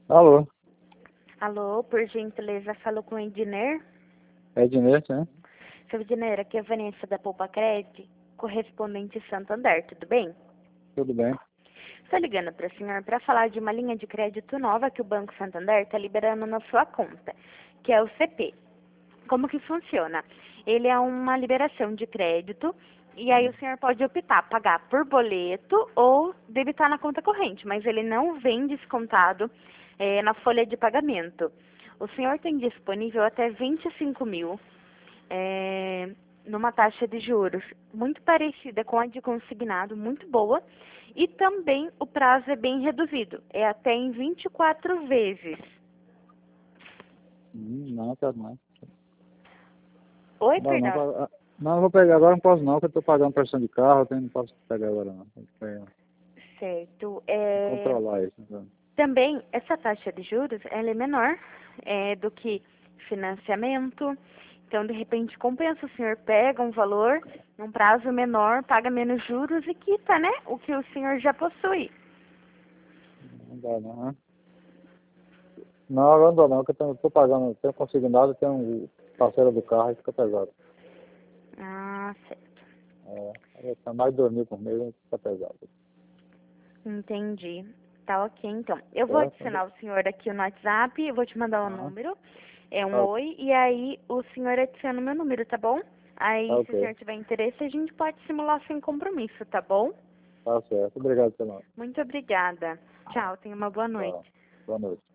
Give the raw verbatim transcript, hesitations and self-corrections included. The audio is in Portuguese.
Alô, Alô, por gentileza, falo com o Edner. é Ednei, né? Seu Edner, aqui é a Vanessa da Poupa Cred, correspondente Santander, tudo bem? Tudo bem? Estou ligando para o senhor para falar de uma linha de crédito nova que o Banco Santander está liberando na sua conta, que é o C P. Como que funciona? Ele é uma liberação de crédito e aí o senhor pode optar pagar por boleto ou debitar na conta corrente, mas ele não vem descontado eh, na folha de pagamento. O senhor tem disponível até vinte e cinco mil eh, numa taxa de juros muito parecida com a de consignado, muito boa, e também o prazo é bem reduzido, é até em vinte e quatro vezes. Hum, Não, tá não. Oi, Não, não, perdão. ah, não, não vou pegar agora, não posso não, porque eu tô pagando pressão de carro, então não posso pegar agora não. Tem que Certo. eh, É, controlar isso. Então. também, essa taxa de juros, ela é menor é, do que financiamento. Então, de repente, compensa, o senhor pega um valor, num prazo menor, paga menos juros e quita, né? O que o senhor já possui. Não dá não, né? Não, agora não dá não, porque eu tenho- tô pagando, tenho consignado, tenho um parceiro do carro e fica pesado. Ah, certo. É, tá mais de dois mil por mês, fica pesado. Entendi. Tá ok, então. Eu vou Certo? adicionar o senhor aqui no WhatsApp, eu vou te mandar um Aham. número, é um Tá, oi, e aí o senhor adiciona o meu número, tá bom? tá Aí, se o ok. senhor tiver interesse, a gente pode simular sem compromisso, tá bom? Tá certo. Obrigado pela. Muito obrigada. Tchau, tenha uma boa Tá. noite. Boa noite.